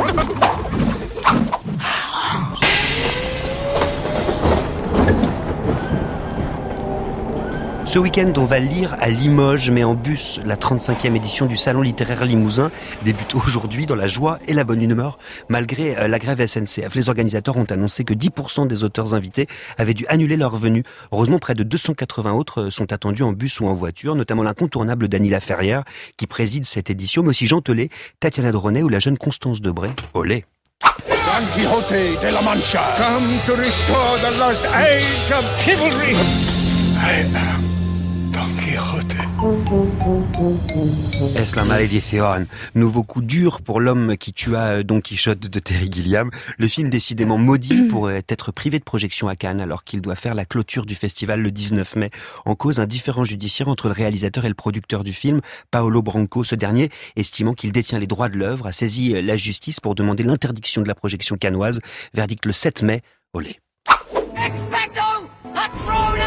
Ce week-end, on va lire à Limoges, mais en bus. La 35e édition du Salon littéraire limousin débute aujourd'hui dans la joie et la bonne humeur, malgré la grève SNCF. Les organisateurs ont annoncé que 10% des auteurs invités avaient dû annuler leur venue. Heureusement, près de 280 autres sont attendus en bus ou en voiture, notamment l'incontournable Dany Laferrière, qui préside cette édition, mais aussi Jean Telet, Tatiana Dronnet ou la jeune Constance Debray. Olé! Don Quixote de la Mancha, come to restore the lost age of chivalry. I am Don Quixote. Est-ce la malédiction? Nouveau coup dur pour l'homme qui tua Don Quichotte de Terry Gilliam. Le film décidément maudit pourrait être privé de projection à Cannes alors qu'il doit faire la clôture du festival le 19 mai. En cause, un différend judiciaire entre le réalisateur et le producteur du film, Paolo Branco. Ce dernier, estimant qu'il détient les droits de l'œuvre, a saisi la justice pour demander l'interdiction de la projection cannoise. Verdict le 7 mai. Olé. Expecto Patronum!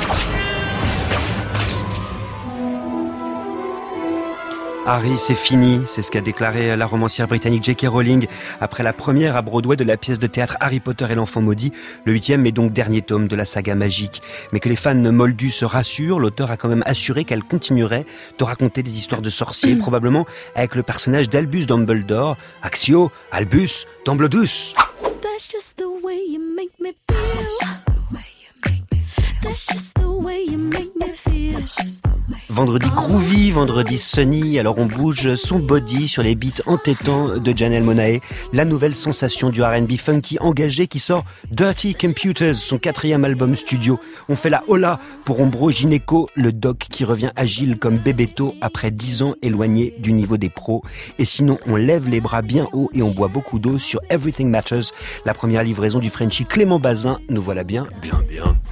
Harry, c'est fini, c'est ce qu'a déclaré la romancière britannique J.K. Rowling après la première à Broadway de la pièce de théâtre Harry Potter et l'enfant maudit, le 8e et donc dernier tome de la saga magique. Mais que les fans moldus se rassurent, l'auteur a quand même assuré qu'elle continuerait de raconter des histoires de sorciers, probablement avec le personnage d'Albus Dumbledore, Accio, Albus, Dumbledus. That's just the way you make me feel. That's just the way you make me feel. Vendredi groovy, vendredi sunny, alors on bouge son body sur les beats entêtants de Janelle Monáe, la nouvelle sensation du R&B funky engagé qui sort Dirty Computers, son 4e album studio. On fait la hola pour Ombro Gineco, le doc qui revient agile comme Bebeto après 10 ans éloigné du niveau des pros. Et sinon, on lève les bras bien haut et on boit beaucoup d'eau sur Everything Matters, la première livraison du Frenchie Clément Bazin. Nous voilà bien.